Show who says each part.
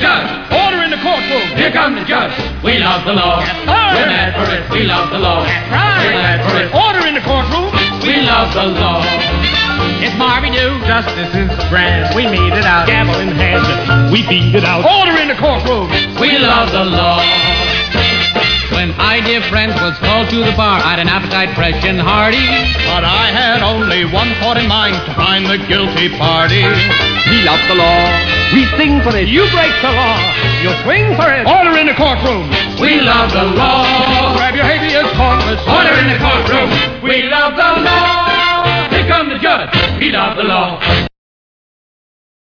Speaker 1: judge.
Speaker 2: Order in the courtroom.
Speaker 1: Here comes the judge. We love the law.
Speaker 2: Yes, sir.
Speaker 1: We're mad for it. We love the law.
Speaker 2: That's right.
Speaker 1: We're mad for it.
Speaker 2: Order in the courtroom.
Speaker 1: We love the law.
Speaker 2: It's Marvy Doo.
Speaker 3: Justice is grand. We meet it out.
Speaker 2: Gavel in hand. We beat it out. Order in the courtroom.
Speaker 1: We love the law. When I, dear friends, was called to the bar, I'd an appetite fresh and hearty.
Speaker 2: But I had only one thought in mind, to find the guilty party.
Speaker 3: We love the law. We sing for it.
Speaker 2: You break the law.
Speaker 3: You swing for it.
Speaker 2: Order in the courtroom.
Speaker 1: We love the law.
Speaker 2: Grab your habeas corpus.
Speaker 1: Order in the courtroom. We love the law. Here comes the judge. We love the law.